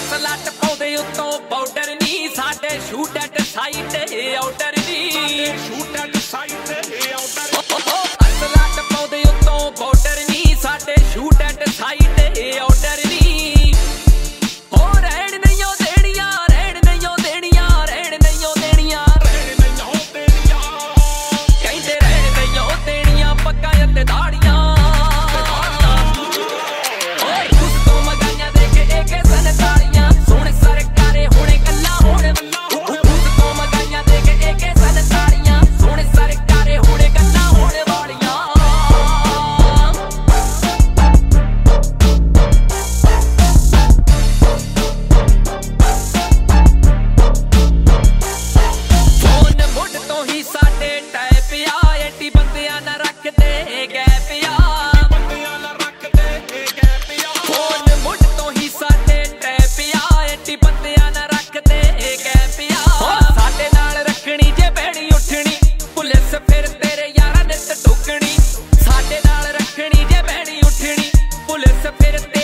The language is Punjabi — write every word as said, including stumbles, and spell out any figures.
ਸਲੱਟ ਪਾਉਂਦੇ ਉੱਤੋਂ ਬਾਰਡਰ ਨੀ ਸਾਡੇ ਸ਼ੂਟ ਐਟ ਸਾਈਟ ਆਊਟਰ ਨੀ ਸ਼ੂਟ ਐਟ ਸਾਈਟ ਆਊਟਰ ਸਲੱਟ ਪਾਉਂਦੇ ਉੱਤੋਂ ਬਾਰਡਰ ਨੀ ਸਾਡੇ ਸ਼ੂਟ ਐਟ ਸਾਈਟ ਆਊਟਰ ਨੀ ਹੋ ਰਹਿਣ ਨਹੀਂ ਉਹ ਦੇਣੀਆਂ ਰਹਿਣ ਨਹੀਂ ਉਹ ਦੇਣੀਆਂ ਰਹਿਣ ਨਹੀਂ ਉਹ ਦੇਣੀਆਂ ਰਹਿਣ ਨਹੀਂ ਉਹ ਦੇਣੀਆਂ ਕਹਿੰਦੇ ਰਹਿਣ ਨਹੀਂ ਉਹ ਦੇਣੀਆਂ ਪੱਕਾਂ ਅਤੇ ਦਾੜੀਆਂ ਫਿਰ ਤੇਰੇ ਯਾਰਾਂ ਨੇ ਟੁਕਣੀ ਸਾਡੇ ਨਾਲ ਰੱਖਣੀ ਜੇ ਬਹਿਣੀ ਉੱਠਣੀ ਪੁਲਿਸ ਫਿਰ